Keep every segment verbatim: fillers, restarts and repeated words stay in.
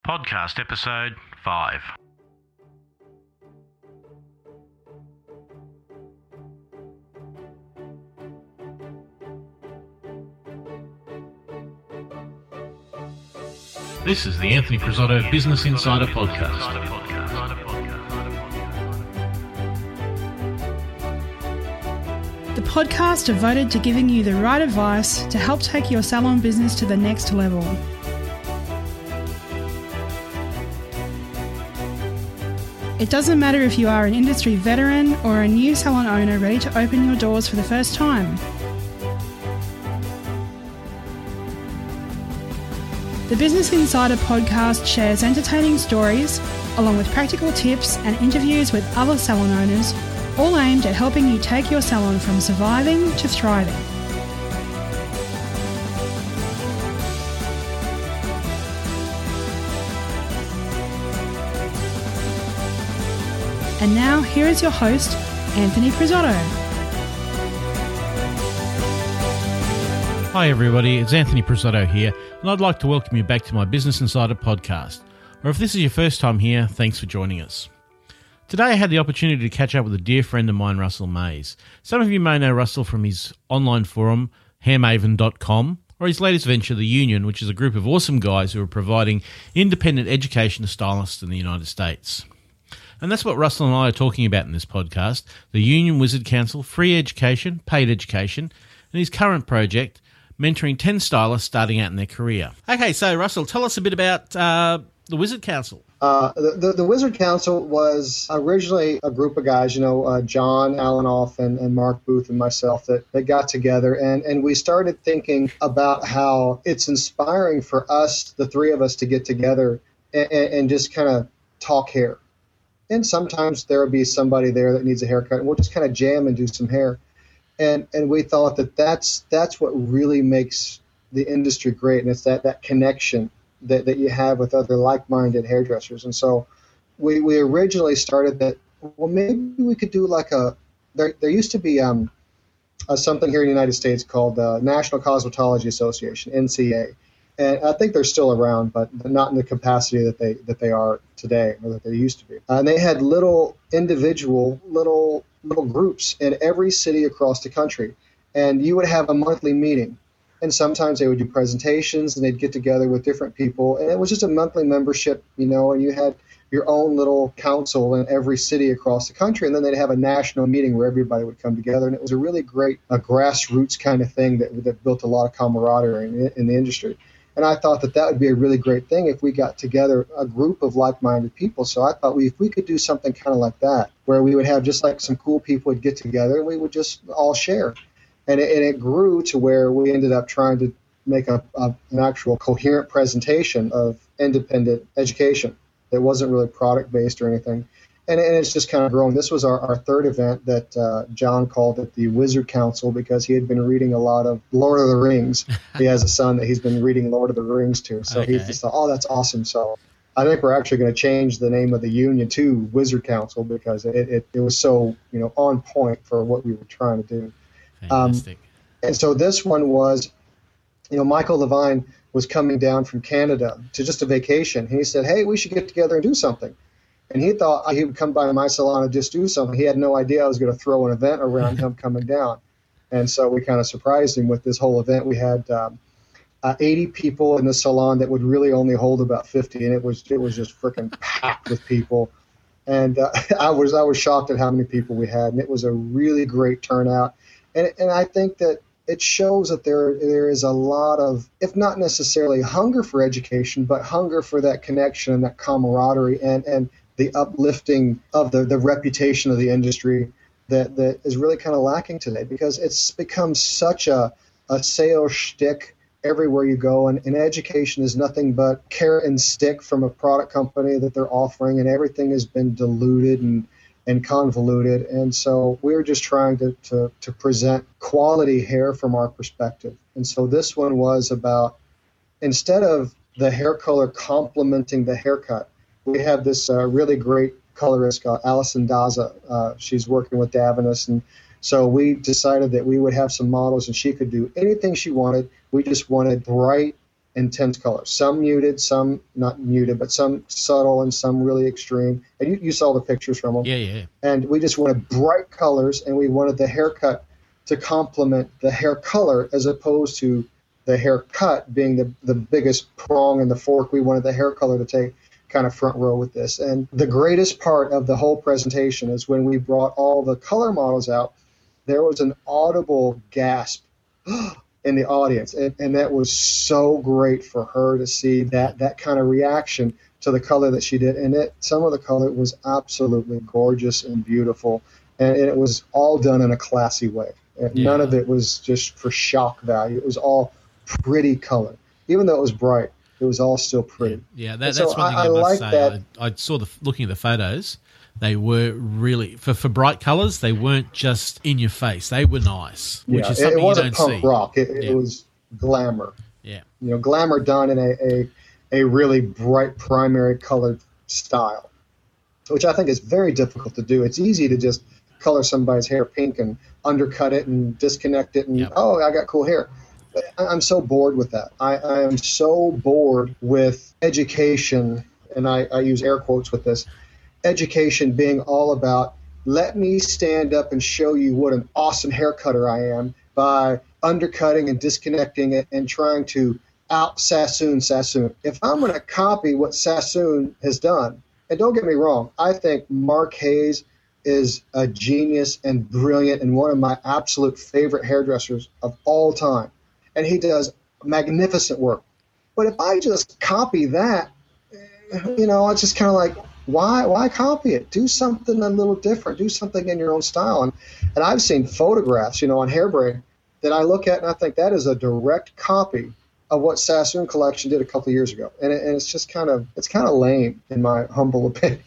Podcast episode five. This is the Anthony Prisotto Business Insider Podcast. The podcast devoted to giving you the right advice to help take your salon business to the next level. It doesn't matter if you are an industry veteran or a new salon owner ready to open your doors for the first time. The Business Insider podcast shares entertaining stories, along with practical tips and interviews with other salon owners, all aimed at helping you take your salon from surviving to thriving. And now, here is your host, Anthony Prisotto. Hi everybody, it's Anthony Prisotto here, and I'd like to welcome you back to my Business Insider podcast. Or if this is your first time here, thanks for joining us. Today I had the opportunity to catch up with a dear friend of mine, Russell Mays. Some of you may know Russell from his online forum, hair maven dot com, or his latest venture, The Union, which is a group of awesome guys who are providing independent education to stylists in the United States. And that's what Russell and I are talking about in this podcast, the Union Wizard Council, free education, paid education, and his current project, mentoring ten stylists starting out in their career. Okay, so Russell, tell us a bit about uh, the Wizard Council. Uh, the, the, the Wizard Council was originally a group of guys, you know, uh, John Alanoff and, and Mark Booth and myself that, that got together, and, and we started thinking about how it's inspiring for us, the three of us, to get together and, and just kind of talk hair. And sometimes there will be somebody there that needs a haircut, and we'll just kind of jam and do some hair. And and we thought that that's, that's what really makes the industry great, and it's that, that connection that, that you have with other like-minded hairdressers. And so we, we originally started that, well, maybe we could do like a, there, there used to be um, a, something here in the United States called the National Cosmetology Association, N C A. And I think they're still around, but not in the capacity that they that they are today, or that they used to be. Uh, and they had little individual, little little groups in every city across the country. And you would have a monthly meeting. And sometimes they would do presentations, and they'd get together with different people. And it was just a monthly membership, you know, and you had your own little council in every city across the country. And then they'd have a national meeting where everybody would come together. And it was a really great, a grassroots kind of thing that, that built a lot of camaraderie in, in the industry. And I thought that that would be a really great thing if we got together a group of like-minded people. So I thought we, if we could do something kind of like that, where we would have just like some cool people would get together and we would just all share. And it, and it grew to where we ended up trying to make a, a, an actual coherent presentation of independent education that wasn't really product-based or anything. And, and it's just kind of grown. This was our, our third event that uh, John called it the Wizard Council, because he had been reading a lot of Lord of the Rings. He has a son that he's been reading Lord of the Rings to. So okay. He just thought, oh, that's awesome. So I think we're actually going to change the name of the union to Wizard Council, because it, it, it was so, you know, on point for what we were trying to do. Fantastic. Um, and so this one was, you know, Michael Levine was coming down from Canada to just a vacation. And he said, hey, we should get together and do something. And he thought he would come by my salon and just do something. He had no idea I was going to throw an event around him coming down. And so we kind of surprised him with this whole event. We had um, uh, eighty people in the salon that would really only hold about fifty, and it was it was just freaking packed with people. And uh, I was I was shocked at how many people we had, and it was a really great turnout. And and I think that it shows that there there is a lot of, if not necessarily hunger for education, but hunger for that connection and that camaraderie and and the uplifting of the, the reputation of the industry that, that is really kind of lacking today, because it's become such a, a sales shtick everywhere you go. And, and education is nothing but carrot and stick from a product company that they're offering, and everything has been diluted and, and convoluted. And so we're just trying to, to, to present quality hair from our perspective. And so this one was about, instead of the hair color complementing the haircut, we have this uh, really great colorist called Alison Daza. Uh, she's working with Davinus, and so we decided that we would have some models, and she could do anything she wanted. We just wanted bright, intense colors. Some muted, some not muted, but some subtle and some really extreme. And you, you saw the pictures from them. Yeah, yeah. And we just wanted bright colors, and we wanted the haircut to complement the hair color as opposed to the haircut being the, the biggest prong in the fork. We wanted the hair color to take kind of front row with this. And the greatest part of the whole presentation is when we brought all the color models out, there was an audible gasp in the audience. And, and that was so great for her to see that that kind of reaction to the color that she did. And it, some of the color was absolutely gorgeous and beautiful. And it was all done in a classy way. Yeah. None of it was just for shock value. It was all pretty color. Even though it was bright, it was all still pretty. Yeah, that, that's so one thing I, I, must like say. that. I, I saw the looking at the photos. They were really for for bright colors. They weren't just in your face. They were nice, which yeah, is something it wasn't you don't punk see. rock. It, yeah. it was glamour. Yeah, you know, glamour done in a, a a really bright primary colored style, which I think is very difficult to do. It's easy to just color somebody's hair pink and undercut it and disconnect it and yep. oh, I got cool hair. I'm so bored with that. I, I am so bored with education, and I, I use air quotes with this, education being all about, let me stand up and show you what an awesome hair cutter I am by undercutting and disconnecting it and trying to out Sassoon Sassoon. If I'm going to copy what Sassoon has done, and don't get me wrong, I think Mark Hayes is a genius and brilliant and one of my absolute favorite hairdressers of all time. And he does magnificent work. But if I just copy that, you know, it's just kind of like, why why copy it? Do something a little different. Do something in your own style. And, and I've seen photographs, you know, on Hairbrain that I look at and I think that is a direct copy of what Sassoon Collection did a couple of years ago. And, it, and it's just kind of, it's kind of lame in my humble opinion.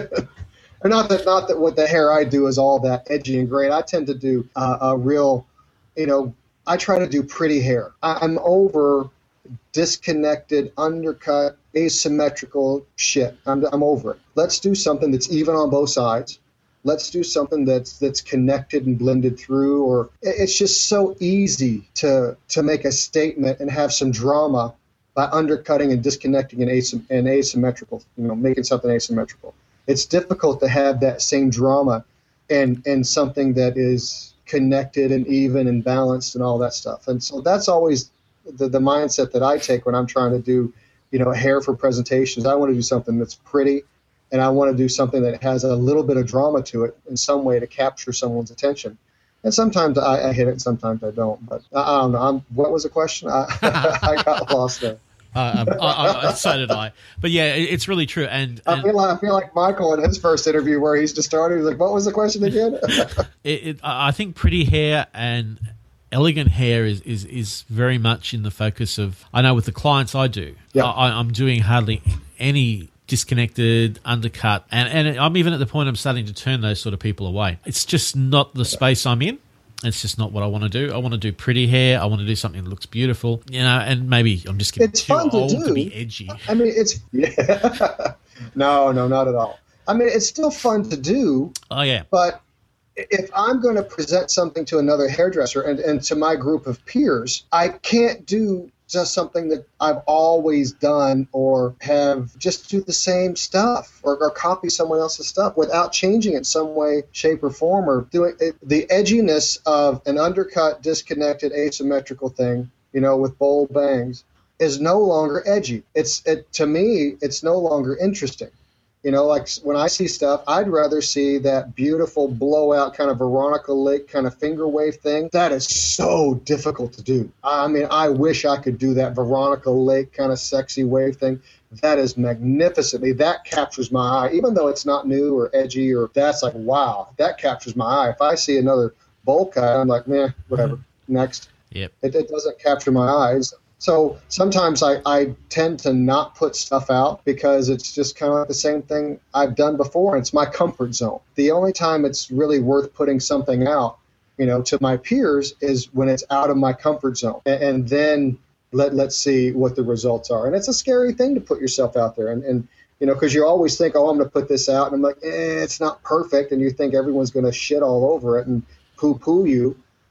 Or not that, not that what the hair I do is all that edgy and great. I tend to do uh, a real, you know, I try to do pretty hair. I, I'm over disconnected, undercut, asymmetrical shit. I'm, I'm over it. Let's do something that's even on both sides. Let's do something that's that's connected and blended through. Or it's just so easy to to make a statement and have some drama by undercutting and disconnecting and, asym- and asymmetrical. You know, making something asymmetrical. It's difficult to have that same drama and and something that is connected and even and balanced and all that stuff. And so that's always the, the mindset that I take when I'm trying to do, you know, hair for presentations. I want to do something that's pretty, and I want to do something that has a little bit of drama to it in some way to capture someone's attention. And sometimes I, I hit it, and sometimes I don't. But I, I don't know. I'm, what was the question? I, I got lost there. Uh, I, I, I, so did I. But yeah, it, it's really true. And, and I feel like I feel like Michael in his first interview where he's just started. He's like, "What was the question again?" it, it, I think pretty hair and elegant hair is, is, is very much in the focus of. I know with the clients I do, yeah. I, I'm doing hardly any disconnected, undercut, and and I'm even at the point I'm starting to turn those sort of people away. It's just not the space I'm in. It's just not what I want to do. I want to do pretty hair. I want to do something that looks beautiful, you know. And maybe I'm just getting it's too fun old to, do. to be edgy. I mean, it's yeah. no, no, not at all. I mean, it's still fun to do. Oh yeah. But if I'm going to present something to another hairdresser and, and to my group of peers, I can't do just something that I've always done or have just do the same stuff or, or copy someone else's stuff without changing it some way, shape, or form, or doing it. The edginess of an undercut, disconnected, asymmetrical thing, you know, with bold bangs is no longer edgy. It's it, to me, it's no longer interesting. You know, like when I see stuff, I'd rather see that beautiful blowout kind of Veronica Lake kind of finger wave thing. That is so difficult to do. I mean, I wish I could do that Veronica Lake kind of sexy wave thing. That is magnificently, that captures my eye. Even though it's not new or edgy or that's like, wow, that captures my eye. If I see another bowl cut, I'm like, meh, whatever, next. Yep. It, it doesn't capture my eyes. So sometimes I, I tend to not put stuff out because it's just kind of like the same thing I've done before. It's my comfort zone. The only time it's really worth putting something out, you know, to my peers is when it's out of my comfort zone. And, and then let, let's see what the results are. And it's a scary thing to put yourself out there. And, and you know, because you always think, oh, I'm going to put this out. And I'm like, eh, it's not perfect. And you think everyone's going to shit all over it and poo-poo you.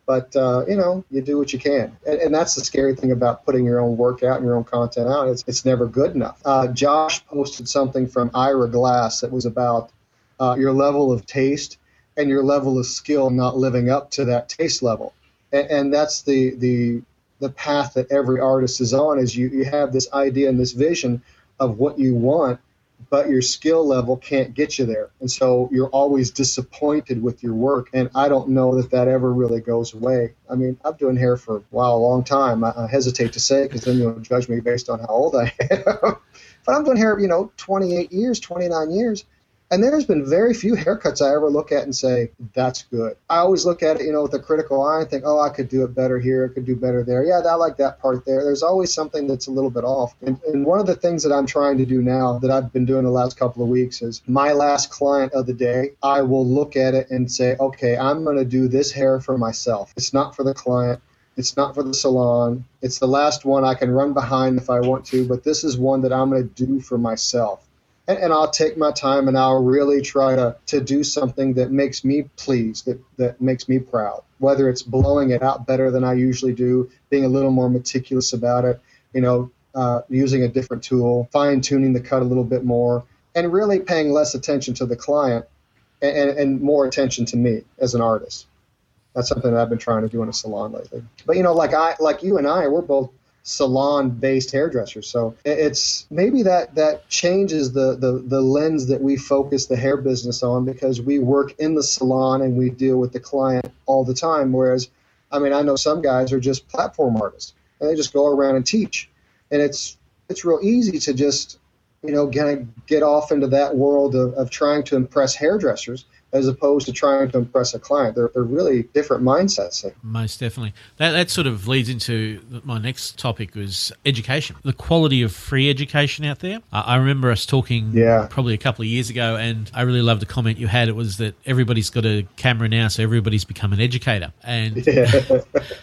But, uh, you know, you do what you can. And, and that's the scary thing about putting your own work out and your own content out. It's, it's never good enough. Uh, Josh posted something from Ira Glass that was about uh, your level of taste and your level of skill not living up to that taste level. And, and that's the, the the path that every artist is on, is you, you have this idea and this vision of what you want, but your skill level can't get you there. And so you're always disappointed with your work. And I don't know that that ever really goes away. I mean, I've been doing hair for, wow, a long time. I, I hesitate to say it because then you'll judge me based on how old I am. But I'm doing hair, you know, twenty-eight years, twenty-nine years. And there's been very few haircuts I ever look at and say, that's good. I always look at it, you know, with a critical eye and think, oh, I could do it better here. I could do better there. Yeah, I like that part there. There's always something that's a little bit off. And, and one of the things that I'm trying to do now that I've been doing the last couple of weeks is my last client of the day, I will look at it and say, okay, I'm going to do this hair for myself. It's not for the client. It's not for the salon. It's the last one I can run behind if I want to, but this is one that I'm going to do for myself. And, and I'll take my time and I'll really try to, to do something that makes me pleased, that, that makes me proud, whether it's blowing it out better than I usually do, being a little more meticulous about it, you know, uh, using a different tool, fine-tuning the cut a little bit more, and really paying less attention to the client and, and, and more attention to me as an artist. That's something that I've been trying to do in a salon lately. But, you know, like I, like you and I, we're both salon-based hairdressers. So it's maybe that that changes the, the, the lens that we focus the hair business on, because we work in the salon and we deal with the client all the time. Whereas, I mean, I know some guys are just platform artists and they just go around and teach. And it's it's real easy to just, you know, get, get off into that world of, of trying to impress hairdressers as opposed to trying to impress a client. They're, they're really different mindsets. Most definitely. That, that sort of leads into my next topic, was education. The quality of free education out there. Uh, I remember us talking yeah. probably a couple of years ago, and I really loved a comment you had. It was that everybody's got a camera now, so everybody's become an educator. And yeah.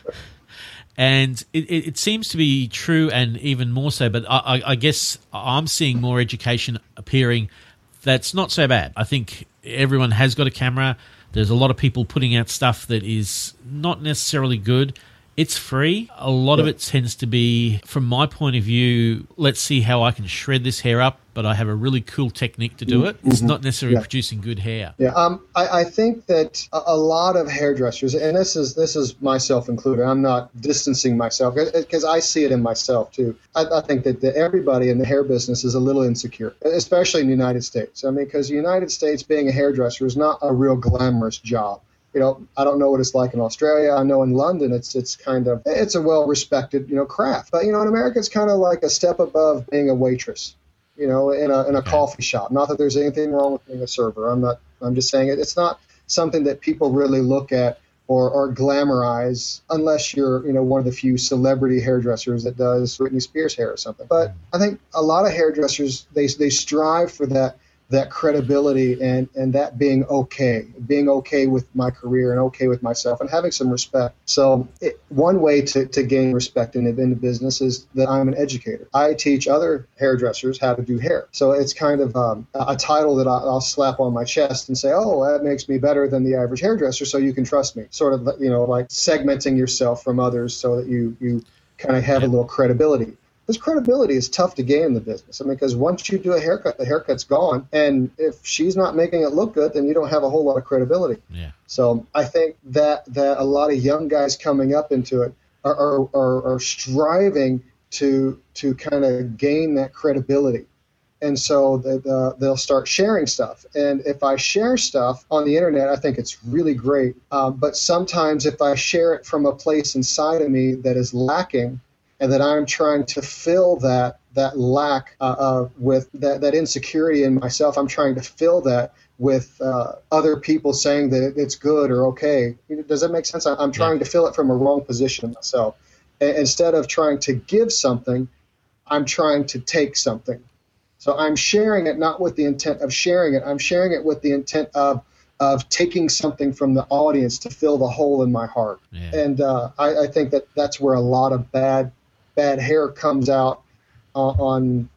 And it, it seems to be true, and even more so. But I, I guess I'm seeing more education appearing that's not so bad. I think everyone has got a camera. There's a lot of people putting out stuff that is not necessarily good. It's free. A lot yeah. of it tends to be, from my point of view, let's see how I can shred this hair up, but I have a really cool technique to do it. Mm-hmm. It's not necessarily yeah. producing good hair. Yeah, um, I, I think that a, a lot of hairdressers, and this is this is myself included, I'm not distancing myself because I see it in myself too. I, I think that the, everybody in the hair business is a little insecure, especially in the United States. I mean, because the United States, being a hairdresser is not a real glamorous job. You know, I don't know what it's like in Australia. I know in London it's it's kind of, it's a well-respected, you know, craft. But, you know, in America it's kind of like a step above being a waitress, you know, in a in a coffee shop. Not that there's anything wrong with being a server. I'm not, I'm just saying it. It's not something that people really look at or, or glamorize unless you're, you know, one of the few celebrity hairdressers that does Britney Spears hair or something. But I think a lot of hairdressers, they they strive for that that credibility and, and that being okay, being okay with my career and okay with myself and having some respect. So it, one way to, to gain respect in, in the business is that I'm an educator. I teach other hairdressers how to do hair. So it's kind of um, a title that I'll, I'll slap on my chest and say, oh, that makes me better than the average hairdresser, so you can trust me. Sort of, you know, like segmenting yourself from others so that you, you kind of have a little credibility. Because credibility is tough to gain in the business. I mean, because once you do a haircut, the haircut's gone. And if she's not making it look good, then you don't have a whole lot of credibility. Yeah. So I think that that a lot of young guys coming up into it are are, are, are striving to to kind of gain that credibility. And so that, uh, they'll start sharing stuff. And if I share stuff on the internet, I think it's really great. Um, but sometimes if I share it from a place inside of me that is lacking, and that I'm trying to fill that that lack uh, uh, with that, that insecurity in myself. I'm trying to fill that with uh, other people saying that it's good or okay. Does that make sense? I'm trying yeah. to fill it from a wrong position myself. And instead of trying to give something, I'm trying to take something. So I'm sharing it not with the intent of sharing it. I'm sharing it with the intent of of taking something from the audience to fill the hole in my heart. Yeah. And uh, I, I think that that's where a lot of bad bad hair comes out uh, on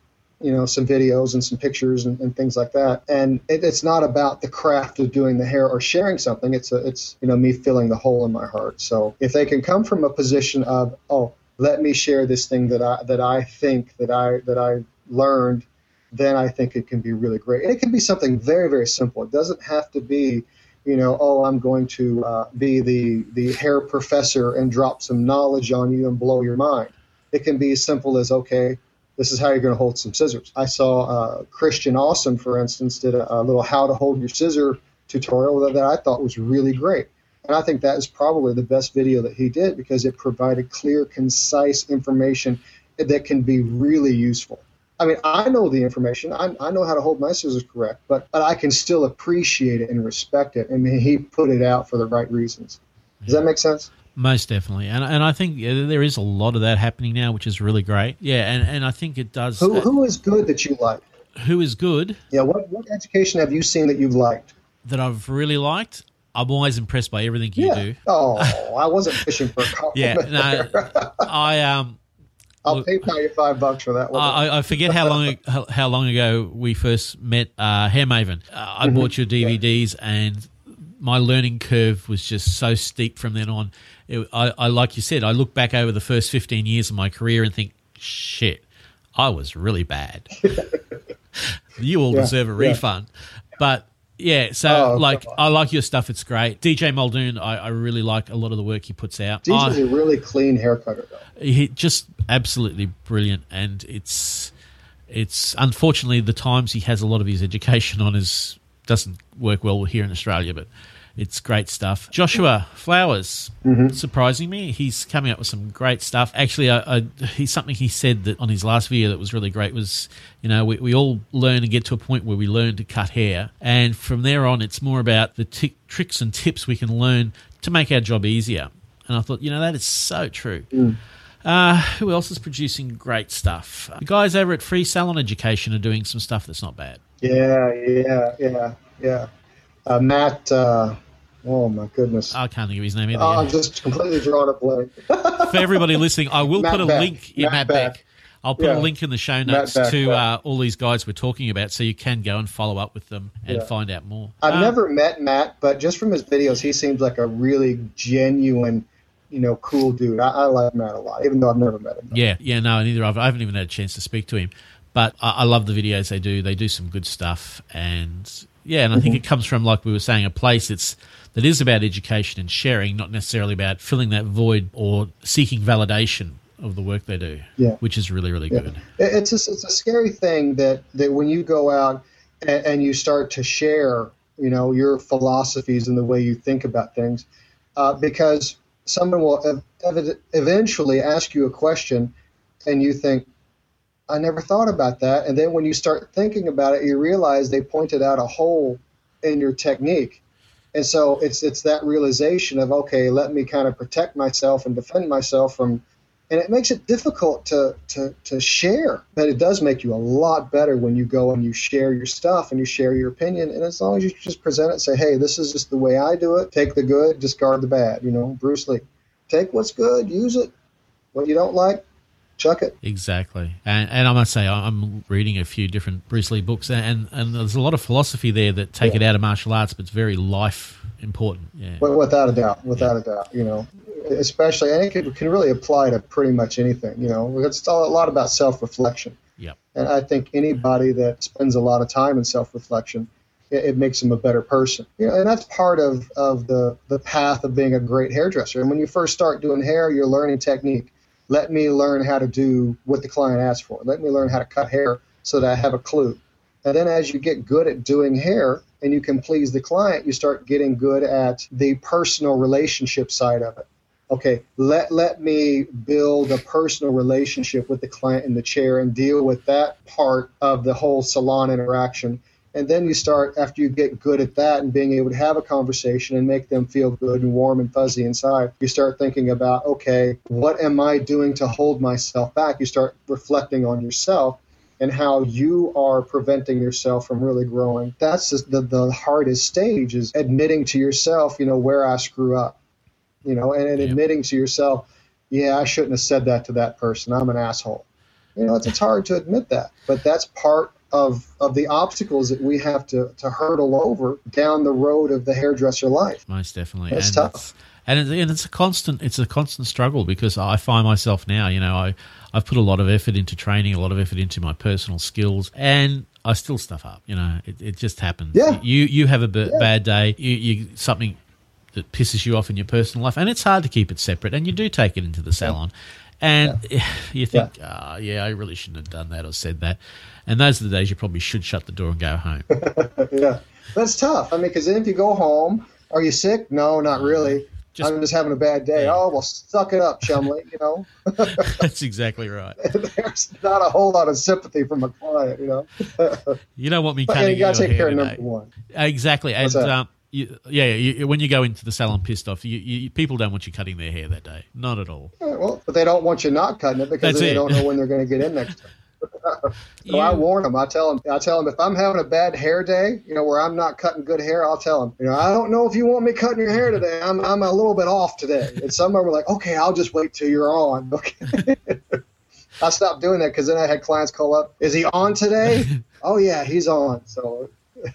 you know, some videos and some pictures and, and things like that. And it, it's not about the craft of doing the hair or sharing something. It's, a, it's you know, me filling the hole in my heart. So if they can come from a position of, oh, let me share this thing that I that I think that I that I learned, then I think it can be really great. And it can be something very, very simple. It doesn't have to be, you know, oh, I'm going to uh, be the, the hair professor and drop some knowledge on you and blow your mind. It can be as simple as, okay, this is how you're going to hold some scissors. I saw uh, Christian Awesome, for instance, did a, a little how to hold your scissor tutorial that, that I thought was really great. And I think that is probably the best video that he did because it provided clear, concise information that can be really useful. I mean, I know the information. I, I know how to hold my scissors correct, but, but I can still appreciate it and respect it. I mean, he put it out for the right reasons. Does that make sense? Most definitely. And and I think there is a lot of that happening now, which is really great. Yeah, and, and I think it does. Who, who is good that you like? Who is good? Yeah, what, what education have you seen that you've liked? That I've really liked? I'm always impressed by everything you yeah. do. Oh, I wasn't fishing for a compliment. Yeah, no, I um. I'll Look, PayPal you five bucks for that one. I, I forget how long how, how long ago we first met. Uh, Hair Maven. Uh, I mm-hmm. bought your D V Ds, yeah. and my learning curve was just so steep from then on. It, I, I, like you said, I look back over the first fifteen years of my career and think, shit, I was really bad. You all yeah, deserve a yeah. refund, but. Yeah, so, oh, like, I like your stuff. It's great. D J Muldoon, I, I really like a lot of the work he puts out. D J's a really clean haircutter, though. He just absolutely brilliant, and it's, it's unfortunately, the times he has a lot of his education on is doesn't work well here in Australia, but it's great stuff. Joshua Flowers, mm-hmm. surprising me. He's coming up with some great stuff. Actually, I, I, he's something he said that on his last video that was really great was, you know, we, we all learn and get to a point where we learn to cut hair. And from there on, it's more about the t- tricks and tips we can learn to make our job easier. And I thought, you know, that is so true. Mm. Uh, who else is producing great stuff? The guys over at Free Salon Education are doing some stuff that's not bad. Yeah, yeah, yeah, yeah. Uh, Matt, uh, oh my goodness. I can't think of his name either. Oh, I'm just completely drawing a blank. For everybody listening, I will Matt put a Beck. link. Yeah, Matt, Matt Beck. Beck. I'll put yeah. a link in the show notes Beck, to uh, all these guys we're talking about so you can go and follow up with them and yeah. find out more. I've um, never met Matt, but just from his videos, he seems like a really genuine, you know, cool dude. I, I like Matt a lot, even though I've never met him. Yeah, yeah, no, neither I've, I haven't even had a chance to speak to him. But I, I love the videos they do. They do some good stuff. And, yeah, and I mm-hmm. think it comes from, like we were saying, a place that's that is about education and sharing, not necessarily about filling that void or seeking validation of the work they do, yeah. which is really, really yeah. good. It's a, it's a scary thing that, that when you go out and, and you start to share, you know, your philosophies and the way you think about things, uh, because someone will ev- ev- eventually ask you a question and you think, I never thought about that. And then when you start thinking about it, you realize they pointed out a hole in your technique. And so it's it's that realization of, okay, let me kind of protect myself and defend myself from, and it makes it difficult to, to, to share. But it does make you a lot better when you go and you share your stuff and you share your opinion. And as long as you just present it and say, hey, this is just the way I do it. Take the good, discard the bad. You know, Bruce Lee. Take what's good, use it. What you don't like, chuck it. Exactly. And and I must say, I'm reading a few different Bruce Lee books, and, and there's a lot of philosophy there that take yeah. it out of martial arts, but it's very life important. Yeah. Without a doubt. Without yeah. a doubt. You know, especially, and it can, can really apply to pretty much anything. You know, it's a lot about self-reflection. Yep. And I think anybody that spends a lot of time in self-reflection, it, it makes them a better person. You know, and that's part of, of the, the path of being a great hairdresser. And when you first start doing hair, you're learning technique. Let me learn how to do what the client asked for. Let me learn how to cut hair so that I have a clue. And then as you get good at doing hair and you can please the client, you start getting good at the personal relationship side of it. Okay, let, let me build a personal relationship with the client in the chair and deal with that part of the whole salon interaction. And then you start, after you get good at that and being able to have a conversation and make them feel good and warm and fuzzy inside, you start thinking about, okay, what am I doing to hold myself back? You start reflecting on yourself and how you are preventing yourself from really growing. That's the, the, the hardest stage, is admitting to yourself, you know, where I screw up, you know, and, and yeah. admitting to yourself, yeah, I shouldn't have said that to that person. I'm an asshole. You know, it's, it's hard to admit that, but that's part of of the obstacles that we have to, to hurdle over down the road of the hairdresser life. Most definitely. It's and tough. It's, and, it, and it's a constant it's a constant struggle, because I find myself now, you know, I, I've put a lot of effort into training, a lot of effort into my personal skills, and I still stuff up. You know, it, it just happens. Yeah. You you have a b- Yeah. bad day, you, you something that pisses you off in your personal life, and it's hard to keep it separate, and you do take it into the salon. And yeah. you think, yeah. Oh, yeah, I really shouldn't have done that or said that. And those are the days you probably should shut the door and go home. Yeah, that's tough. I mean, because then if you go home, are you sick? No, not really. Just, I'm just having a bad day. Yeah. Oh, well, suck it up, Chumley, you know. That's exactly right. There's not a whole lot of sympathy from a client, you know. You don't want me but, cutting yeah, you got to take care of today. number one. Exactly. And um, you, yeah, you, when you go into the salon pissed off, you, you, people don't want you cutting their hair that day. Not at all. Yeah, well, but they don't want you not cutting it because they don't know when they're going to get in next time. So you, I warn them. I tell them. I tell them if I'm having a bad hair day, you know, where I'm not cutting good hair, I'll tell them. You know, I don't know if you want me cutting your hair today. I'm I'm a little bit off today. And some of them are like, okay, I'll just wait till you're on. Okay. I stopped doing that because then I had clients call up. Is he on today? Oh yeah, he's on. So.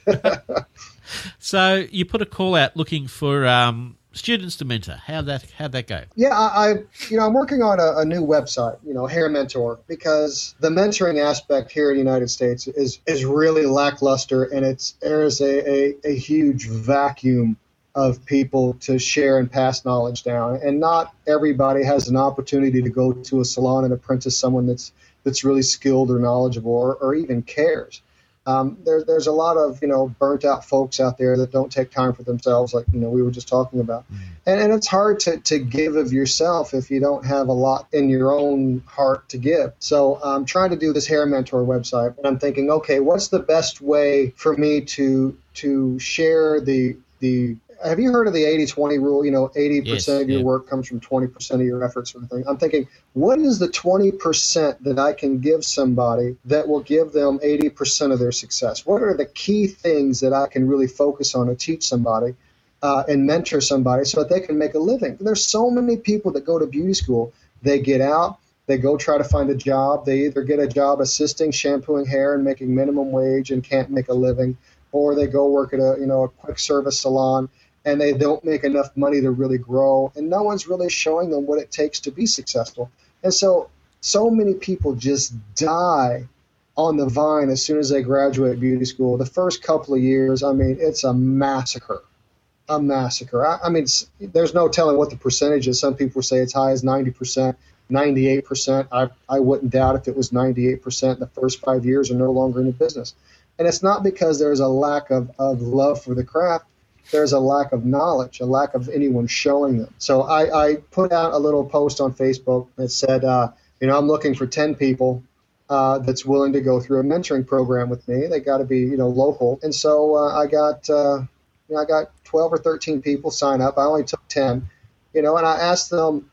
So you put a call out looking for um, students to mentor. How'd that how'd that go? Yeah, I, I you know I'm working on a, a new website, you know, Hair Mentor, because the mentoring aspect here in the United States is is really lackluster, and it's there is a, a, a huge vacuum of people to share and pass knowledge down, and not everybody has an opportunity to go to a salon and apprentice someone that's that's really skilled or knowledgeable or, or even cares. Um, there, there's a lot of, you know, burnt out folks out there that don't take time for themselves, like, you know, we were just talking about. Mm. And, and it's hard to, to give of yourself if you don't have a lot in your own heart to give. So I'm trying to do this Hair Mentor website, and I'm thinking, okay, what's the best way for me to to share the the have you heard of the eighty twenty rule? You know, eighty percent yes, of your yeah. work comes from twenty percent of your effort, sort of thing. I'm thinking, what is the twenty percent that I can give somebody that will give them eighty percent of their success? What are the key things that I can really focus on to teach somebody uh, and mentor somebody so that they can make a living? There's so many people that go to beauty school. They get out, they go try to find a job. They either get a job assisting, shampooing hair and making minimum wage and can't make a living, or they go work at a, you know, a quick service salon, and they don't make enough money to really grow, and no one's really showing them what it takes to be successful. And so, so many people just die on the vine as soon as they graduate beauty school. The first couple of years, I mean, it's a massacre, a massacre. I, I mean, there's no telling what the percentage is. Some people say it's high as ninety percent, ninety-eight percent. I, I wouldn't doubt if it was ninety-eight percent. The first five years are no longer in the business. And it's not because there's a lack of, of love for the craft. There's a lack of knowledge, a lack of anyone showing them. So I, I put out a little post on Facebook that said, uh, you know, I'm looking for ten people uh, that's willing to go through a mentoring program with me. They got to be, you know, local. And so uh, I got, uh, you know, I got twelve or thirteen people sign up. I only took ten, you know, and I asked them,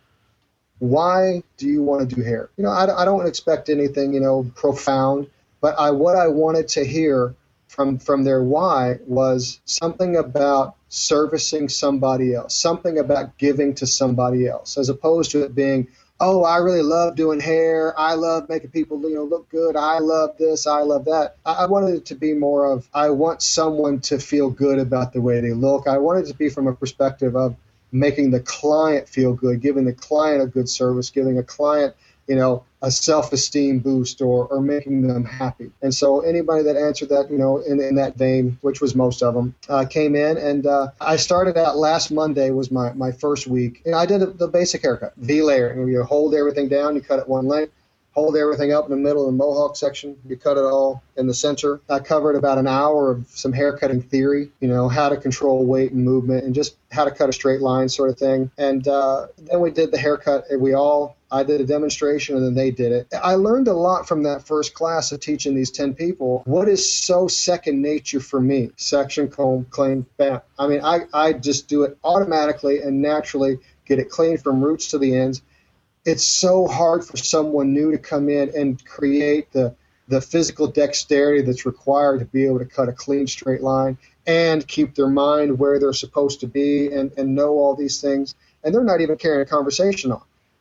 why do you want to do hair? You know, I, I don't expect anything, you know, profound, but I what I wanted to hear from from their why was something about servicing somebody else, something about giving to somebody else, as opposed to it being, oh, I really love doing hair, I love making people, you know, look good, I love this, I love that. I, I wanted it to be more of, I want someone to feel good about the way they look. I wanted it to be from a perspective of making the client feel good, giving the client a good service, giving a client, you know, a self-esteem boost, or, or making them happy. And so anybody that answered that, you know, in, in that vein, which was most of them, uh, came in. And uh, I started out last Monday was my, my first week. And I did a, the basic haircut, V-layer. You hold everything down, you cut it one length, hold everything up in the middle of the mohawk section, you cut it all in the center. I covered about an hour of some haircutting theory, you know, how to control weight and movement and just how to cut a straight line sort of thing. And uh, then we did the haircut, and we all I did a demonstration, and then they did it. I learned a lot from that first class of teaching these ten people. What is so second nature for me? Section, comb, clean, bam. I mean, I, I just do it automatically and naturally, get it clean from roots to the ends. It's so hard for someone new to come in and create the, the physical dexterity that's required to be able to cut a clean, straight line and keep their mind where they're supposed to be and, and know all these things. And they're not even carrying a conversation on.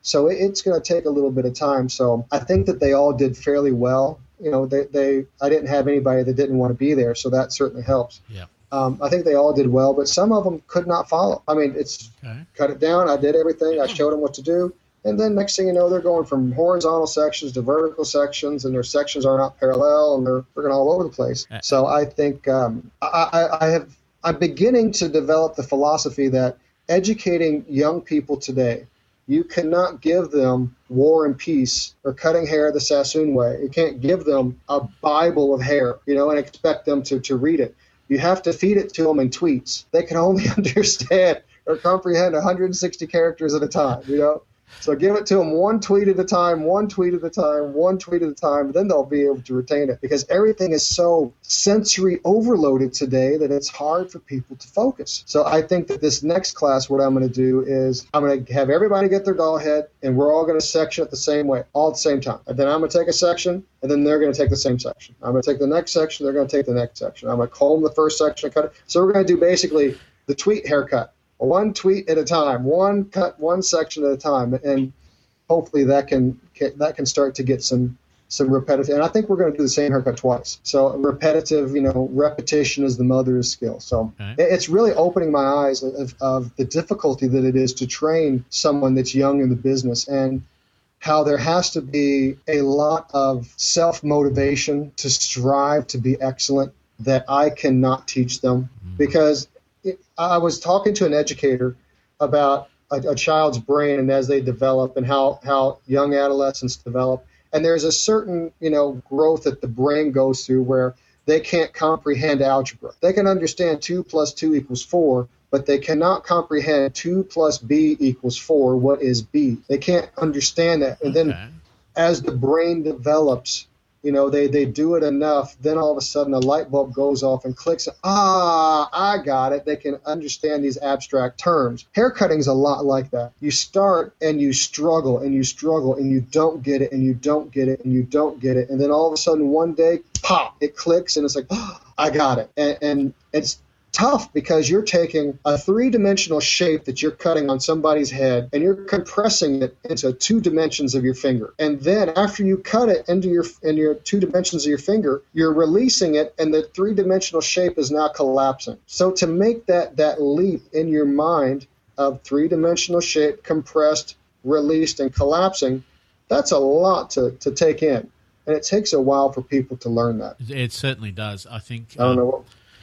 So it, it's going to take a little bit of time. So I think that they all did fairly well. You know, they, they I didn't have anybody that didn't want to be there, so that certainly helps. Yeah. Um, I think they all did well, but some of them could not follow. I mean, it's Okay. cut it down. I did everything. I showed them what to do. And then next thing you know, they're going from horizontal sections to vertical sections, and their sections are not parallel, and they're freaking all over the place. Uh, So I think um, I, I, I have, I'm beginning to develop the philosophy that educating young people today, you cannot give them War and Peace or Cutting Hair the Sassoon Way. You can't give them a Bible of hair, you know, and expect them to, to read it. You have to feed it to them in tweets. They can only understand or comprehend one hundred sixty characters at a time, you know. So give it to them one tweet at a time, one tweet at a time, one tweet at a time, then they'll be able to retain it, because everything is so sensory overloaded today that it's hard for people to focus. So I think that this next class, what I'm going to do is I'm going to have everybody get their doll head, and we're all going to section it the same way, all at the same time. And then I'm going to take a section, and then they're going to take the same section. I'm going to take the next section, they're going to take the next section. I'm going to comb the first section and cut it. So we're going to do basically the tweet haircut. One tweet at a time, one cut, one section at a time, and hopefully that can that can start to get some some repetitive. And I think we're going to do the same haircut twice. So repetitive, you know, repetition is the mother of skill. So Okay. it's really opening my eyes of, of the difficulty that it is to train someone that's young in the business, and how there has to be a lot of self-motivation to strive to be excellent that I cannot teach them, because it, I was talking to an educator about a, a child's brain and as they develop, and how, how young adolescents develop. And there's a certain, you know, growth that the brain goes through where they can't comprehend algebra. They can understand two plus two equals four, but they cannot comprehend two plus b equals four. What is b? They can't understand that. And then Okay. as the brain develops, you know, they, they do it enough, then all of a sudden a light bulb goes off and clicks. Ah, I got it. They can understand these abstract terms. Haircutting's a lot like that. You start and you struggle and you struggle and you don't get it and you don't get it and you don't get it. And then all of a sudden one day, pop, it clicks and it's like, oh, I got it. And, and it's tough because you're taking a three-dimensional shape that you're cutting on somebody's head and you're compressing it into two dimensions of your finger. And then after you cut it into your in your two dimensions of your finger, you're releasing it and the three-dimensional shape is now collapsing. So to make that that leap in your mind of three-dimensional shape, compressed, released, and collapsing, that's a lot to, to take in. And it takes a while for people to learn that. It certainly does. I think I don't um, know what...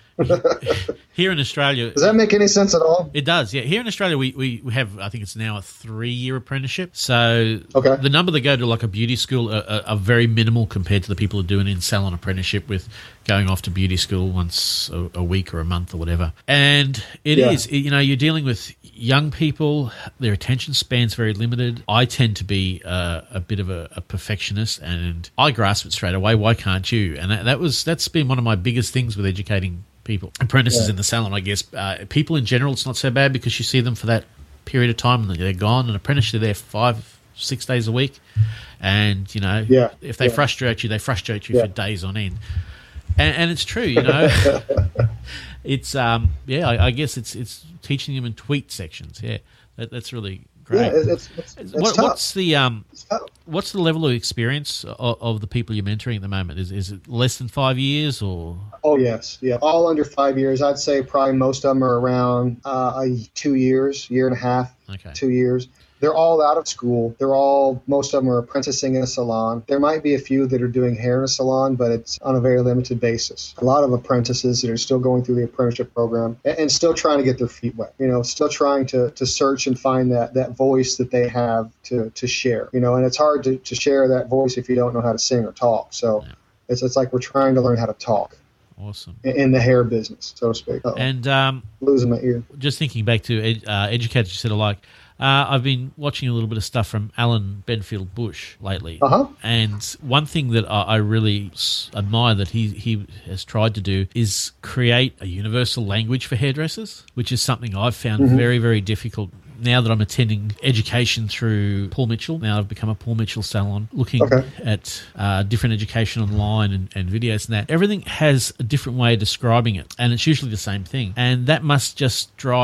here in Australia, Does that make any sense at all? it does. Yeah, here in Australia, we, we, we have, I think it's now a three-year apprenticeship. So Okay. the number that go to like a beauty school are, are, are very minimal compared to the people who are doing in salon apprenticeship with going off to beauty school once a, a week or a month or whatever. And it Yeah. is, you know, you're dealing with young people, their attention span's very limited. I tend to be uh, a bit of a, a perfectionist, and I grasp it straight away. Why can't you? And that, that was that's been one of my biggest things with educating people, apprentices Yeah. in the salon, I guess. Uh, people in general, it's not so bad because you see them for that period of time and they're gone. An apprentice, they're there five, six days a week. And, you know, Yeah. if they Yeah. frustrate you, they frustrate you Yeah. for days on end. And, and it's true, you know. it's, um, yeah, I, I guess it's it's teaching them in tweet sections. Yeah, that, that's really great. Yeah, it- it's, it's, it's what, tough. what's the um, It's tough. what's the level of experience of, of the people you're mentoring at the moment? Is is it less than five years or? Oh, yes. Yeah. All under five years. I'd say probably most of them are around uh, a, two years, year and a half, Okay. two years. They're all out of school. They're all, most of them are apprenticing in a salon. There might be a few that are doing hair in a salon, but it's on a very limited basis. A lot of apprentices that are still going through the apprenticeship program and, and still trying to get their feet wet, you know, still trying to, to search and find that, that voice that they have to, to share, you know, and it's hard to, to share that voice if you don't know how to sing or talk. So Yeah. it's, it's like we're trying to learn how to talk Awesome. in, in the hair business, so to speak. Uh-oh. And um, Losing my ear. just thinking back to ed, uh, educators you said alike, uh, I've been watching a little bit of stuff from Alan Benfield Bush lately. Uh-huh. And one thing that I, I really s- admire that he, he has tried to do is create a universal language for hairdressers, which is something I've found Mm-hmm. very, very difficult. Now that I'm attending education through Paul Mitchell, now I've become a Paul Mitchell salon, looking Okay. at uh, different education online and, and videos and that. Everything has a different way of describing it, and it's usually the same thing. And that must just drive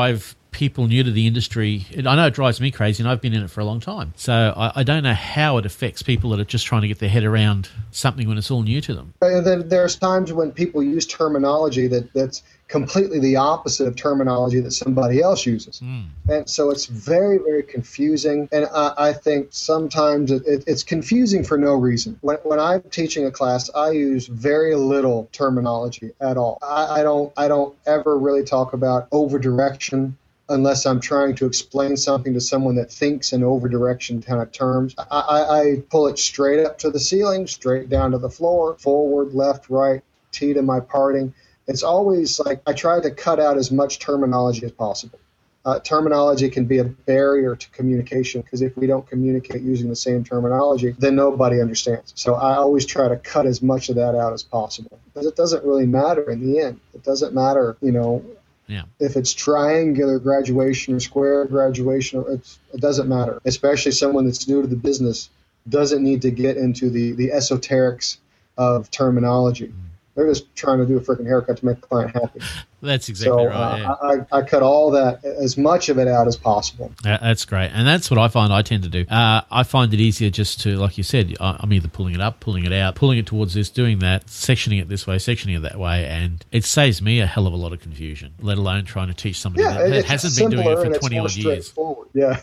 people new to the industry, and I know it drives me crazy, and I've been in it for a long time. So I, I don't know how it affects people that are just trying to get their head around something when it's all new to them. And then there's times when people use terminology that, that's completely the opposite of terminology that somebody else uses. Mm. And so it's very, very confusing. And I, I think sometimes it, it, it's confusing for no reason. When, when I'm teaching a class, I use very little terminology at all. I, I don't I don't ever really talk about over-direction unless I'm trying to explain something to someone that thinks in over-direction kind of terms. I, I, I pull it straight up to the ceiling, straight down to the floor, forward, left, right, T to my parting. It's always like I try to cut out as much terminology as possible. Uh, terminology can be a barrier to communication because if we don't communicate using the same terminology, then nobody understands. So I always try to cut as much of that out as possible because it doesn't really matter in the end. It doesn't matter, you know, yeah. if it's triangular graduation or square graduation, it's, it doesn't matter. Especially someone that's new to the business doesn't need to get into the, the esoterics of terminology. Mm. They're just trying to do a freaking haircut to make the client happy. That's exactly so, right. Yeah. Uh, I, I cut all that, as much of it out as possible. Uh, that's great. And that's what I find I tend to do. Uh, I find it easier just to, like you said, I'm either pulling it up, pulling it out, pulling it towards this, doing that, sectioning it this way, sectioning it that way. And it saves me a hell of a lot of confusion, let alone trying to teach somebody yeah, that, that hasn't been doing it for twenty odd years. Yeah.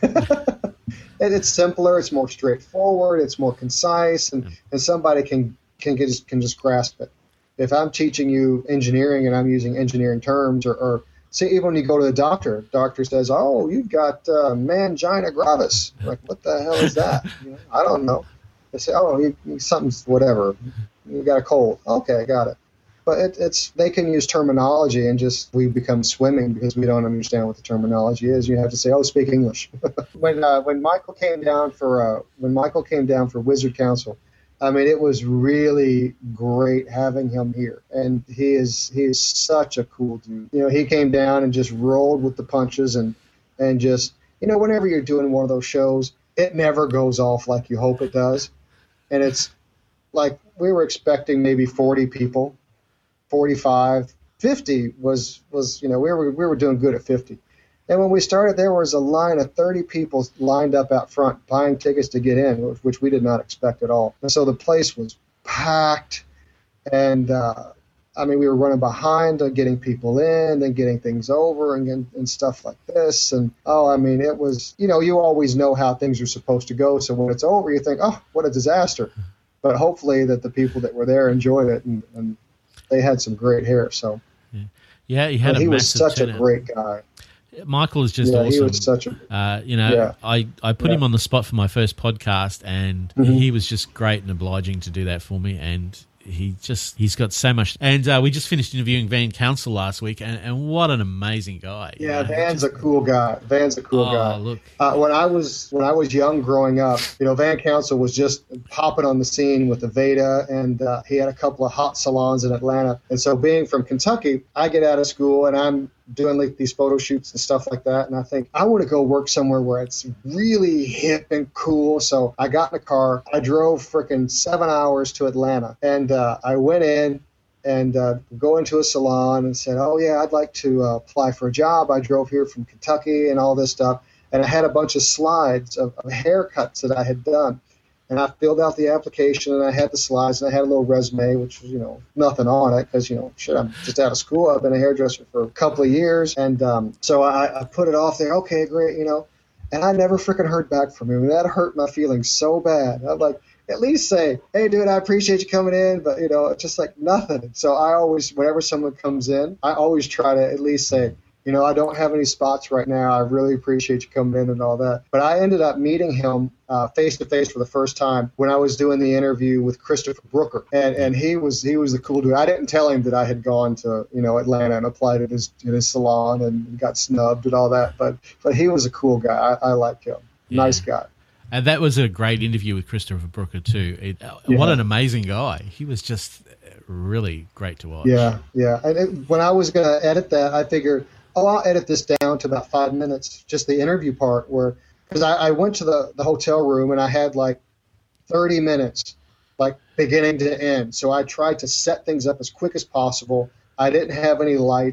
And it's simpler, it's more straightforward, it's more concise, and, yeah. and somebody can, can, get, can just grasp it. If I'm teaching you engineering and I'm using engineering terms, or, or see, even when you go to the doctor, doctor says, "Oh, you've got uh, mangina gravis." Like, what the hell is that? You know, I don't know. They say, "Oh, you, you, something's whatever. You got a cold." Okay, got it. But it, it's they can use terminology and just we become swimming because we don't understand what the terminology is. You have to say, "Oh, speak English." when uh, when Michael came down for uh, when Michael came down for Wizard Council. I mean, it was really great having him here, and he is he is such a cool dude. You know, he came down and just rolled with the punches, and and just you know, whenever you're doing one of those shows, it never goes off like you hope it does, and it's like we were expecting maybe forty people, forty-five, fifty was was you know we were we were doing good at fifty. And when we started, there was a line of thirty people lined up out front buying tickets to get in, which we did not expect at all. And so the place was packed. And, uh, I mean, we were running behind on getting people in and getting things over and, and stuff like this. And, oh, I mean, it was, you know, you always know how things are supposed to go. So when it's over, you think, oh, what a disaster. But hopefully that the people that were there enjoyed it, and, and they had some great hair. So, yeah, yeah he had but a he was such turnout. a great guy. Michael is just yeah, awesome. He was such a, uh, you know, yeah. I, I put yeah. him on the spot for my first podcast, and mm-hmm. he was just great and obliging to do that for me. And he just he's got so much. And uh, we just finished interviewing Van Council last week, and, and what an amazing guy! Yeah, know? Van's just, a cool guy. Van's a cool oh, guy. Look, uh, when I was when I was young growing up, you know, Van Council was just popping on the scene with the Veda, and uh, he had a couple of hot salons in Atlanta. And so, being from Kentucky, I get out of school and I'm doing like these photo shoots and stuff like that, and I think I want to go work somewhere where it's really hip and cool. So I got in a car, I drove freaking seven hours to Atlanta, and uh, I went in and uh, go into a salon and said, "Oh yeah, I'd like to uh, apply for a job. I drove here from Kentucky and all this stuff," and I had a bunch of slides of, of haircuts that I had done. And I filled out the application, and I had the slides, and I had a little resume, which was, you know, nothing on it because, you know, shit, I'm just out of school. I've been a hairdresser for a couple of years. And um, so I, I put it off there. Okay, great, you know. And I never freaking heard back from him. And that hurt my feelings so bad. I'm like, at least say, "Hey, dude, I appreciate you coming in." But, you know, it's just like nothing. So I always, whenever someone comes in, I always try to at least say, you know, I don't have any spots right now. I really appreciate you coming in and all that. But I ended up meeting him uh, face-to-face for the first time when I was doing the interview with Christopher Brooker. And and he was he was the cool dude. I didn't tell him that I had gone to, you know, Atlanta and applied at his, at his salon and got snubbed and all that. But but he was a cool guy. I, I liked him. Yeah. Nice guy. And that was a great interview with Christopher Brooker, too. It, yeah. What an amazing guy. He was just really great to watch. Yeah, yeah. And it, when I was going to edit that, I figured, oh, I'll edit this down to about five minutes, just the interview part, where because I, I went to the, the hotel room and I had like thirty minutes, like beginning to end. So I tried to set things up as quick as possible. I didn't have any lights.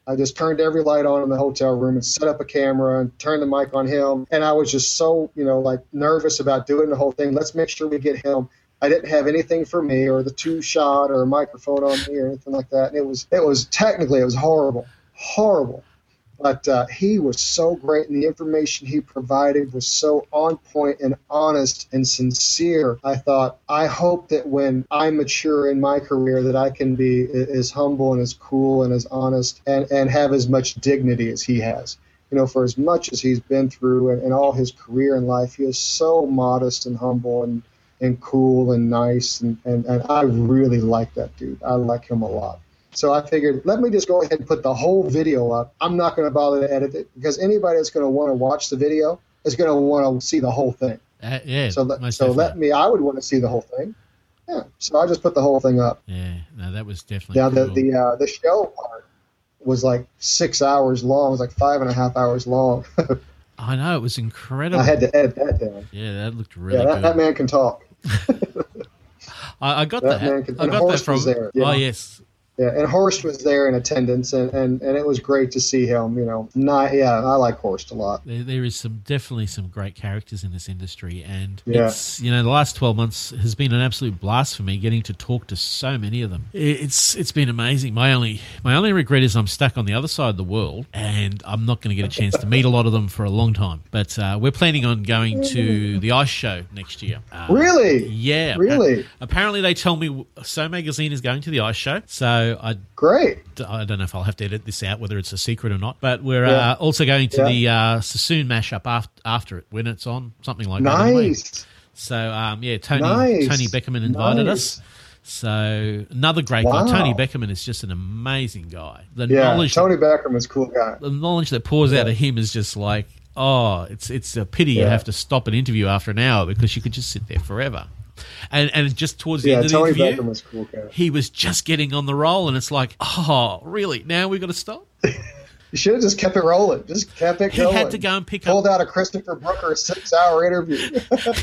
I just turned every light on in the hotel room and set up a camera and turned the mic on him. And I was just so, you know, like nervous about doing the whole thing. Let's make sure we get him. I didn't have anything for me or the two shot or a microphone on me or anything like that. And it was, it was technically, it was horrible, horrible. But uh, he was so great, and the information he provided was so on point and honest and sincere. I thought, I hope that when I mature in my career that I can be as humble and as cool and as honest and, and have as much dignity as he has. You know, for as much as he's been through and, and all his career in life, he is so modest and humble and, and cool and nice. And, and, and I really like that dude. I like him a lot. So I figured, let me just go ahead and put the whole video up. I'm not going to bother to edit it because anybody that's going to want to watch the video is going to want to see the whole thing. Uh, yeah. So, let, so let me, I would want to see the whole thing. Yeah. So I just put the whole thing up. Yeah. No, that was definitely Now, cool. the, the, uh, the show part was like six hours long. It was like five and a half hours long. I know. It was incredible. I had to edit that down. Yeah, that looked really yeah, that, good. that man can talk. I, I got that. that. Man can, I and got Horst that from. was there. Yeah. Oh, yes. Yeah, and Horst was there in attendance, and, and, and it was great to see him. You know, not yeah, I like Horst a lot. There, there is some definitely some great characters in this industry, and yeah. it's you know the last twelve months has been an absolute blast for me getting to talk to so many of them. It's it's been amazing. My only my only regret is I'm stuck on the other side of the world, and I'm not going to get a chance to meet a lot of them for a long time. But uh, we're planning on going to the Ice Show next year. Uh, really? Yeah. Really? Apparently, they tell me So Magazine is going to the Ice Show, so. I Great. I don't know if I'll have to edit this out, whether it's a secret or not. But we're yeah. uh, also going to yeah. the uh, Sassoon mashup after, after it, when it's on, something like nice. that. Anyway. So, um, yeah, Tony nice. Tony Beckerman invited nice. us. So, another great wow. guy. Tony Beckerman is just an amazing guy. The yeah, knowledge Tony Beckerman's a cool guy. The knowledge that pours yeah. out of him is just like, oh, it's it's a pity yeah. you have to stop an interview after an hour because you could just sit there forever. And and just towards the yeah, end of the Tony interview, Beckham was cool guy. He was just getting on the roll, and it's like, oh, really? Now we've got to stop? You should have just kept it rolling. Just kept it he going. He had to go and pick Pulled up... out a Christopher Brooker six-hour interview.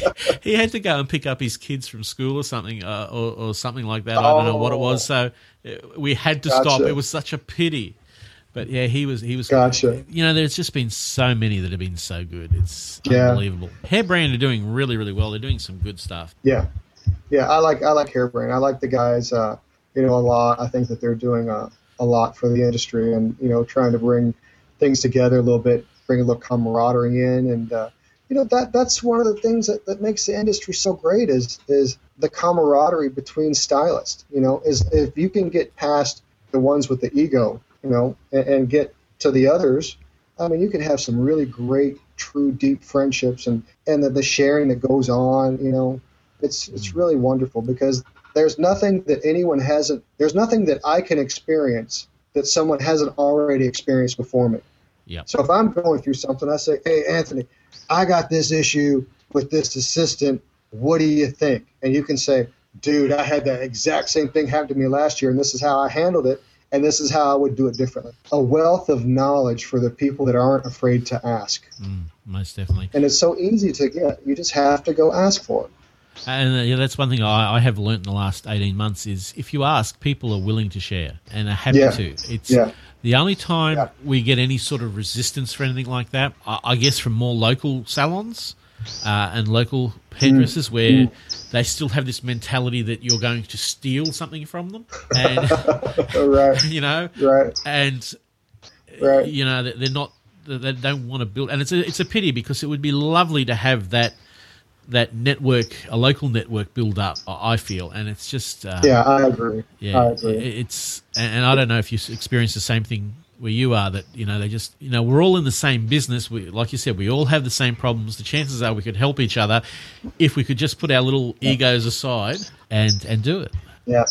He had to go and pick up his kids from school or something, uh, or, or something like that. Oh. I don't know what it was. So uh, we had to Gotcha. stop. It was such a pity. But yeah, he was. He was. Gotcha. You know, there's just been so many that have been so good. It's yeah. unbelievable. Hairbrand are doing really, really well. They're doing some good stuff. Yeah, yeah. I like I like Hairbrand. I like the guys. Uh, you know, a lot. I think that they're doing a, a lot for the industry, and you know, trying to bring things together a little bit, bring a little camaraderie in, and uh, you know, that that's one of the things that, that makes the industry so great is is the camaraderie between stylists. You know, is if you can get past the ones with the ego. You know, and, and get to the others. I mean, you can have some really great, true, deep friendships, and and the, the sharing that goes on. You know, it's it's really wonderful because there's nothing that anyone hasn't. There's nothing that I can experience that someone hasn't already experienced before me. Yeah. So if I'm going through something, I say, "Hey, Anthony, I got this issue with this assistant. What do you think?" And you can say, "Dude, I had that exact same thing happen to me last year, and this is how I handled it." And this is how I would do it differently. A wealth of knowledge for the people that aren't afraid to ask. Mm, most definitely. And it's so easy to get. You just have to go ask for it. And uh, yeah, that's one thing I, I have learnt in the last eighteen months is if you ask, people are willing to share and are happy yeah. to. It's yeah. the only time yeah. we get any sort of resistance for anything like that, I, I guess from more local salons uh, and local hairdressers mm. where mm. they still have this mentality that you're going to steal something from them. And, right. you know, right. and, right. you know, they're not, they don't want to build. And it's a, it's a pity because it would be lovely to have that, that network, a local network build up, I feel. And it's just... Uh, yeah, I agree. Yeah, I agree. It's, and, and I don't know if you experience the same thing where you are, that, you know, they just, you know, we're all in the same business. We, like you said, we all have the same problems. The chances are we could help each other if we could just put our little yeah. egos aside and, and do it. Yeah.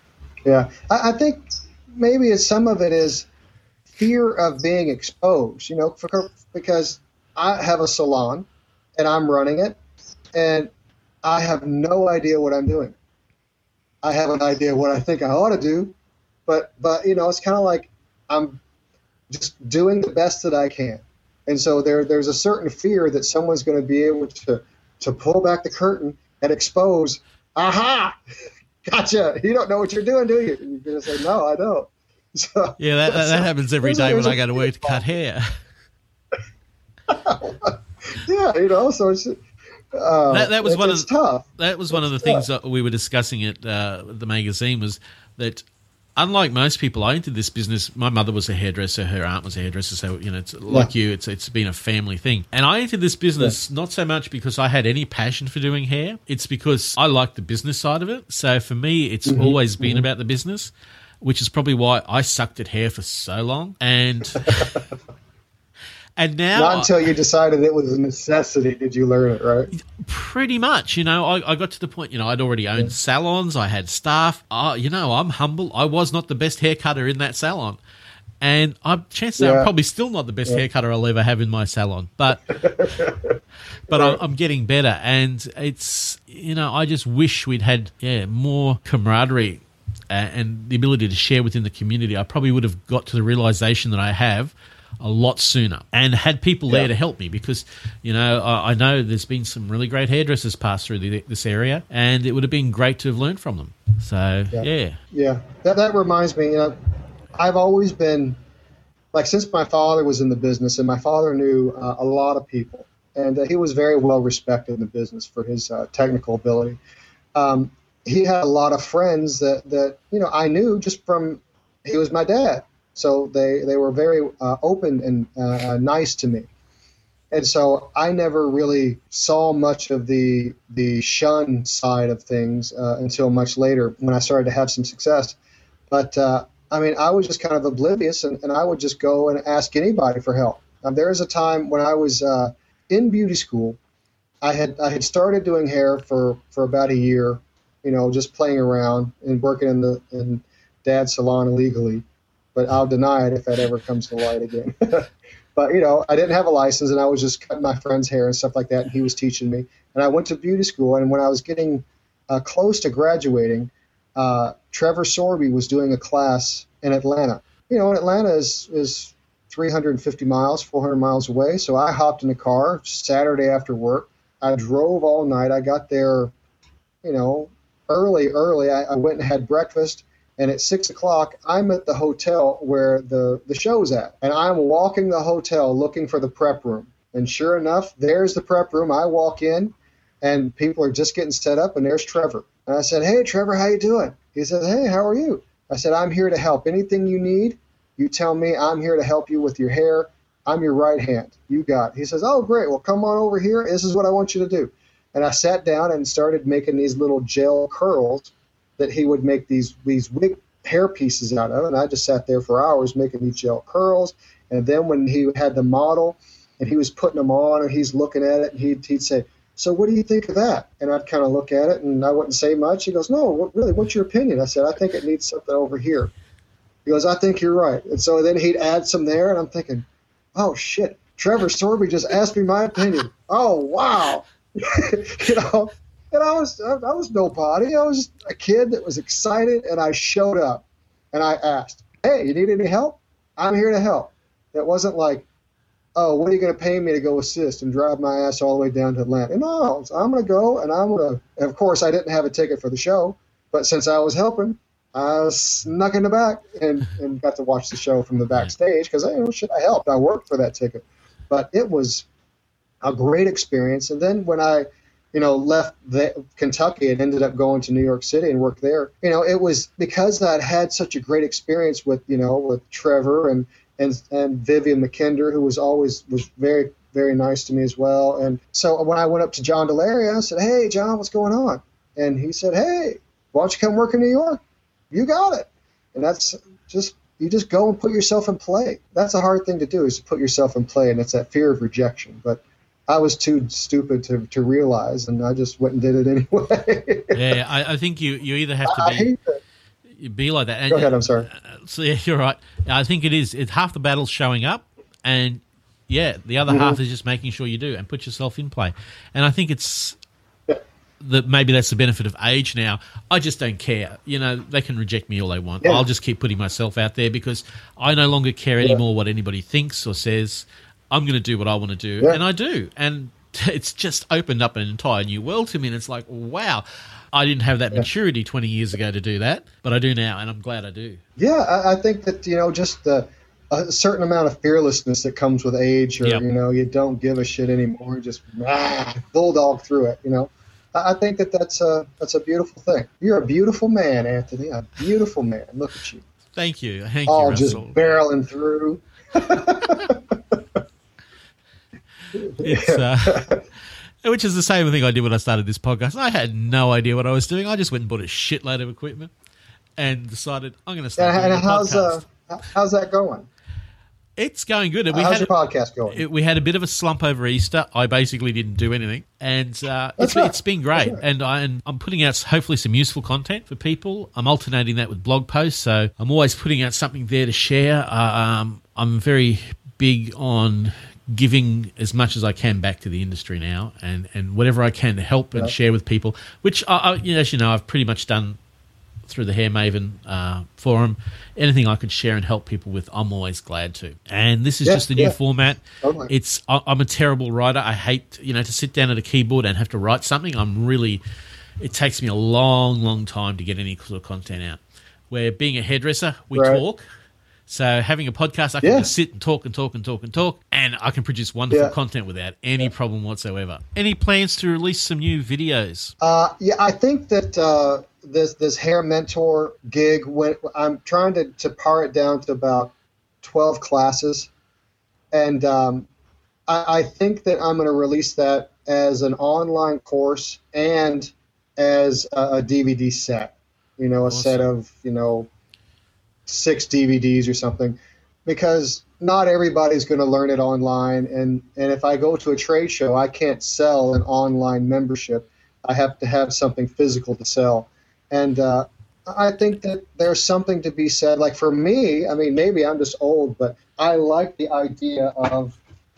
Yeah. I, I think maybe it's, some of it is fear of being exposed, you know, for, because I have a salon and I'm running it and I have no idea what I'm doing. I have an idea what I think I ought to do, but, but, you know, it's kind of like I'm just doing the best that I can. And so there, there's a certain fear that someone's going to be able to, to pull back the curtain and expose, aha, gotcha, you don't know what you're doing, do you? And you're going to say, no, I don't. So, yeah, that, that, that happens every day when I go to work to cut hair. Yeah, you know, so it's uh, that, that was it, one it's of tough. That was one it's of the things tough. that we were discussing at uh, the magazine was that. Unlike most people, I entered this business. My mother was a hairdresser. Her aunt was a hairdresser. So, you know, it's, like you, it's it's been a family thing. And I entered this business yeah. not so much because I had any passion for doing hair. It's because I like the business side of it. So for me, it's mm-hmm. always been mm-hmm. about the business, which is probably why I sucked at hair for so long. And and now, not until you decided it was a necessity did you learn it, right? Pretty much. You know, I, I got to the point, you know, I'd already owned yeah. salons. I had staff. Uh, you know, I'm humble. I was not the best hair cutter in that salon. And I'm, chances yeah. are I'm probably still not the best yeah. hair cutter I'll ever have in my salon. But but I'm, I'm getting better. And it's, you know, I just wish we'd had, yeah, more camaraderie and the ability to share within the community. I probably would have got to the realization that I have a lot sooner and had people yeah. there to help me because, you know, I, I know there's been some really great hairdressers pass through the, this area and it would have been great to have learned from them. So, yeah. Yeah, yeah. That, that reminds me, you know, I've always been, like since my father was in the business and my father knew uh, a lot of people and uh, he was very well respected in the business for his uh, technical ability. Um, he had a lot of friends that, that, you know, I knew just from, he was my dad. So they, they were very uh, open and uh, nice to me. And so I never really saw much of the the shun side of things uh, until much later when I started to have some success. But, uh, I mean, I was just kind of oblivious, and, and I would just go and ask anybody for help. Um, there was a time when I was uh, in beauty school. I had I had started doing hair for, for about a year, you know, just playing around and working in the in Dad's salon illegally. But I'll deny it if that ever comes to light again. But, you know, I didn't have a license, and I was just cutting my friend's hair and stuff like that, and he was teaching me. And I went to beauty school, and when I was getting uh, close to graduating, uh, Trevor Sorby was doing a class in Atlanta. You know, and Atlanta is, is three hundred fifty miles, four hundred miles away. So I hopped in a car Saturday after work. I drove all night. I got there, you know, early, early. I, I went and had breakfast. And at six o'clock, I'm at the hotel where the, the show's at. And I'm walking the hotel looking for the prep room. And sure enough, there's the prep room. I walk in, and people are just getting set up, and there's Trevor. And I said, "Hey, Trevor, how you doing?" He said, "Hey, how are you?" I said, "I'm here to help. Anything you need, you tell me. I'm here to help you with your hair. I'm your right hand. You got it." He says, "Oh, great. Well, come on over here. This is what I want you to do." And I sat down and started making these little gel curls that he would make these these wig hair pieces out of, and I just sat there for hours making these gel curls. And then when he had the model and he was putting them on and he's looking at it, and he'd, he'd say, "So what do you think of that?" And I'd kind of look at it and I wouldn't say much. He goes, "No, what, really, what's your opinion?" I said, "I think it needs something over here." He goes, "I think you're right." And so then he'd add some there, and I'm thinking, oh shit, Trevor Sorby just asked me my opinion. Oh wow. You know. And I was I was nobody. I was a kid that was excited, and I showed up, and I asked, "Hey, you need any help? I'm here to help." It wasn't like, "Oh, what are you going to pay me to go assist and drive my ass all the way down to Atlanta?" No, I'm going to go, and I'm going to. And of course, I didn't have a ticket for the show, but since I was helping, I snuck in the back and, and got to watch the show from the backstage because I, you know, shit, I helped. I worked for that ticket, but it was a great experience. And then when I you know, left the, Kentucky and ended up going to New York City and worked there. You know, it was because I'd had such a great experience with, you know, with Trevor and, and, and Vivian McKinder, who was always, was very, very nice to me as well. And so when I went up to John Delaria, I said, "Hey, John, what's going on?" And he said, "Hey, why don't you come work in New York? You got it." And that's just, you just go and put yourself in play. That's a hard thing to do, is to put yourself in play. And it's that fear of rejection. But I was too stupid to, to realize, and I just went and did it anyway. Yeah, I, I think you, you either have to be be like that. And, Go ahead, I'm sorry. Uh, so yeah, you're right. I think it is. It's half the battle's showing up, and yeah, the other mm-hmm. half is just making sure you do and put yourself in play. And I think it's yeah. that maybe that's the benefit of age now. I just don't care. You know, they can reject me all they want. Yeah. I'll just keep putting myself out there because I no longer care yeah. anymore what anybody thinks or says. I'm going to do what I want to do, yeah. and I do. And it's just opened up an entire new world to me. And it's like, wow, I didn't have that maturity twenty years ago to do that, but I do now, and I'm glad I do. Yeah, I, I think that, you know, just the, a certain amount of fearlessness that comes with age, or, yep. you know, you don't give a shit anymore, just ah, bulldog through it, you know. I, I think that that's a, that's a beautiful thing. You're a beautiful man, Anthony, a beautiful man. Look at you. Thank you. Thank All you, Russell. just barreling through. It's... Uh, Which is the same thing I did when I started this podcast. I had no idea what I was doing. I just went and bought a shitload of equipment and decided I'm going to start and, doing and a how's, podcast. Uh, how's that going? It's going good. We how's had, your podcast going? It, we had a bit of a slump over Easter. I basically didn't do anything. And uh, it's, right. it's been great. Right. And, I, and I'm putting out hopefully some useful content for people. I'm alternating that with blog posts. So I'm always putting out something there to share. Uh, um, I'm very big on giving as much as I can back to the industry now, and, and whatever I can to help and yeah. share with people, which, I, I, you know, as you know, I've pretty much done through the Hair Maven uh, forum. Anything I could share and help people with, I'm always glad to. And this is yeah, just the new yeah. format. Totally. It's I, I'm a terrible writer. I hate, you know, to sit down at a keyboard and have to write something. I'm really, it takes me a long, long time to get any sort of content out. Where being a hairdresser, we right. talk. So having a podcast, I can yeah. just sit and talk and talk and talk and talk, and I can produce wonderful yeah. content without any yeah. problem whatsoever. Any plans to release some new videos? Uh, yeah, I think that uh, this this Hair Mentor gig, when I'm trying to, to pare it down to about twelve classes, and um, I, I think that I'm going to release that as an online course and as a, a D V D set. You know, a awesome. set of, you know, six D V Ds or something, because not everybody's going to learn it online. And, and if I go to a trade show, I can't sell an online membership. I have to have something physical to sell. And uh, I think that there's something to be said. Like for me, I mean, maybe I'm just old, but I like the idea of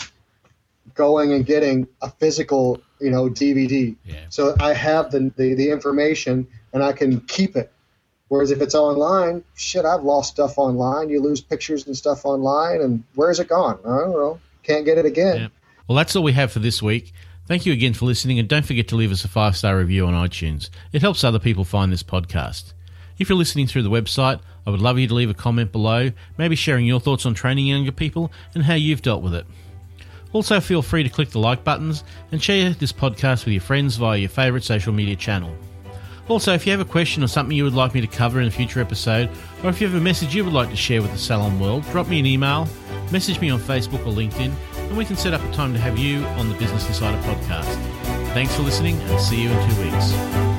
going and getting a physical, you know, D V D. Yeah. So I have the, the, the information and I can keep it. Whereas if it's online, shit, I've lost stuff online. You lose pictures and stuff online, and where's it gone? I don't know. Can't get it again. Yeah. Well, that's all we have for this week. Thank you again for listening, and don't forget to leave us a five-star review on iTunes. It helps other people find this podcast. If you're listening through the website, I would love you to leave a comment below, maybe sharing your thoughts on training younger people and how you've dealt with it. Also, feel free to click the like buttons and share this podcast with your friends via your favourite social media channel. Also, if you have a question or something you would like me to cover in a future episode, or if you have a message you would like to share with the salon world, drop me an email, message me on Facebook or LinkedIn, and we can set up a time to have you on the Business Insider podcast. Thanks for listening, and see you in two weeks.